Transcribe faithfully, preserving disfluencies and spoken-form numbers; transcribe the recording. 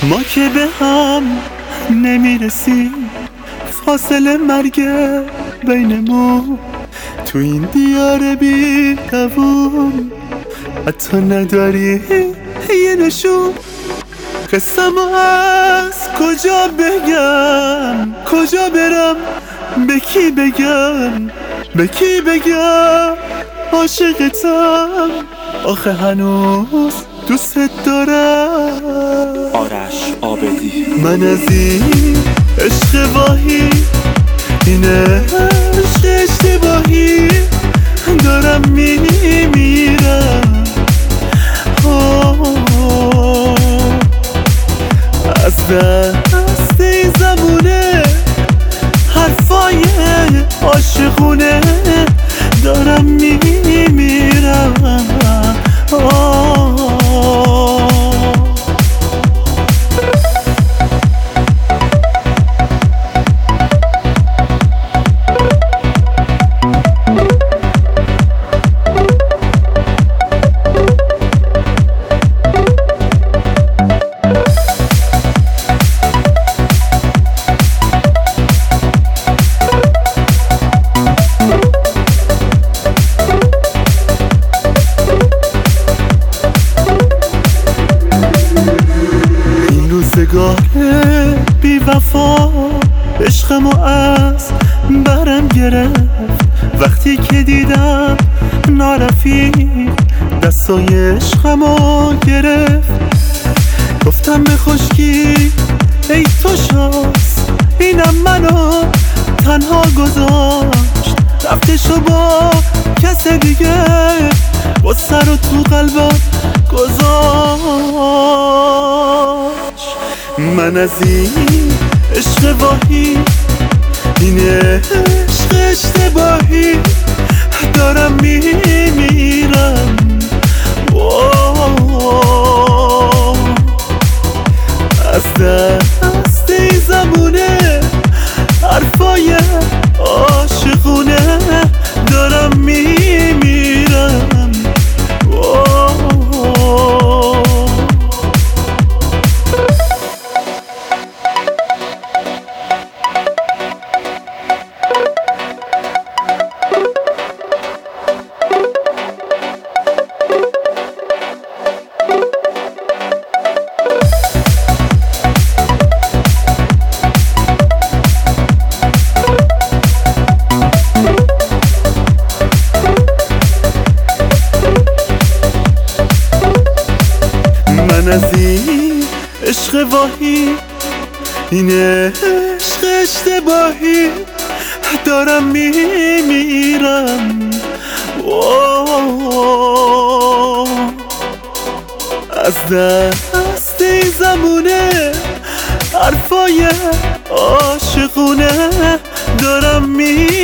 ما که به هم نمیرسیم، فاصله مرگ بینمون تو این دیار بی دوام، حتی نداری یه نشون. قصه‌مو از کجا بگم، کجا برم، به کی بگم، به کی بگم عاشقتم، آخه هنوز دوست دارم. آرش عابدی. من از این عشق واهی، این عشق اشتباهی دارم میمیرم. از دست این زمونه حرفای عاشقونه دارم میمیرم. روزگار بی وفا عشقمو از برم گرفت، وقتی که دیدم نارفیق دستای عشقمو گرفت. گفتم به خشکی ای تو شانس، اینم منو تنها گذاشت، رفتشو با کس دیگه با سر و تو قلبم گذاشت. من از این عشق واهی، این عشق اشتباهی دارم میمیرم. از دست این زمونه حرفای عاشقونه دارم میمیرم. من از این عشق واهی، این عشق اشتباهی دارم میمیرم. از دست این زمونه حرفای عاشقونه دارم میمیرم.